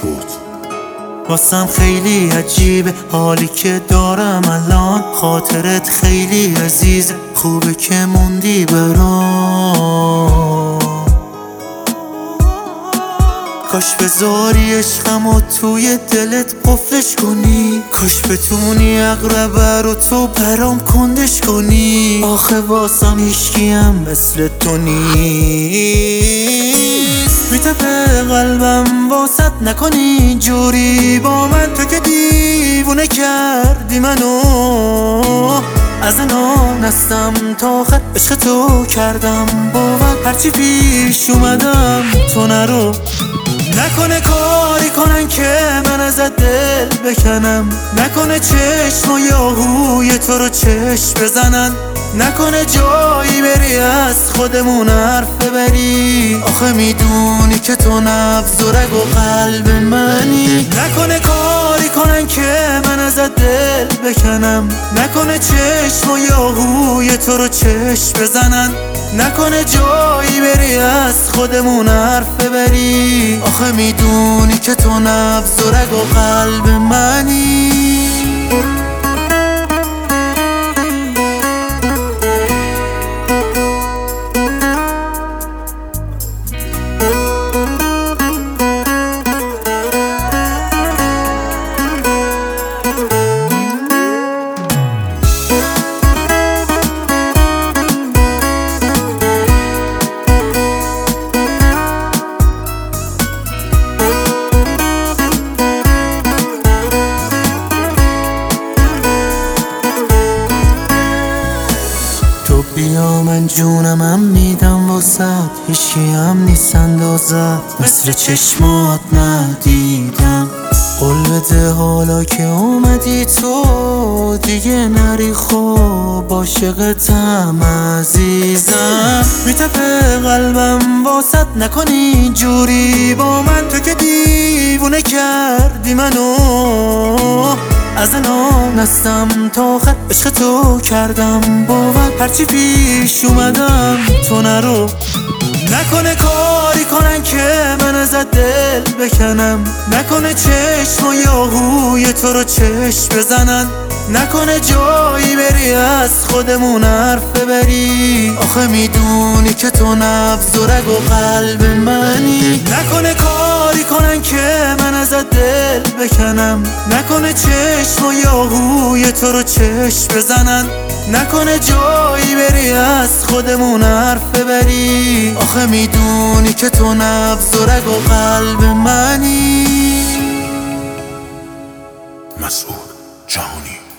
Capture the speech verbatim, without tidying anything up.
بود. واسم خیلی عجیبه حالی که دارم الان، خاطرت خیلی عزیزه، خوبه که موندی برام. کاش بذاری عشقمو توی دلت قفلش کنی، کاش بتونی اقربه رو تو برام کندش کنی. آخه واسم هیچکیم مثل تو نیست، میتپه قلبم واسط نکنی اینجوری با من، تو که دیوونه کردی منو. از انان هستم تا خط عشق تو کردم باور، هرچی پیش اومدم تو نرو. نکنه کاری کنن که من ازت دل بکنم، نکنه چشم و یاهوی تو رو چشم بزنن، نکنه جایی بری از خودمون حرف ببری. آخه میدونی که تو نبض و رگ و قلب منی. نکنه کاری کنن که من ازت دل بکنم، نکنه چشم و یاهوی تو رو چشم بزنن، نکنه جایی بری از خودمون حرف ببری. آخه میدونی که تو نبض و رگ و قلب منی. بیا من جونمم میدم واسد، هیچکی هم نیست اندازت، مثل چشمات ندیدم. قول بده حالا که اومدی تو دیگه نری، خوب عاشقتم عزیزم. میتپه قلبم واسط نکنی اینجوری با من، تو که دیوونه کردی منو. از انان هستم تا خط عشق تو کردم باور، هرچی پیش اومدم تو نرو. نکنه کاری کنن که من ازت دل بکنم، نکنه چشم و یاهوی تو رو چشم بزنن، نکنه جایی بری از خودمون حرف ببری. آخه میدونی که تو نبض و رگ و قلب منی. نکنه کاری کنن که من ازت دل بکنم، نکنه چشم و یاهوی تو رو چشم بزنن، نکنه جایی بری از خودمون حرف ببری. آخه میدونی که تو نبض و رگ و قلب منی. مسعود جهانی.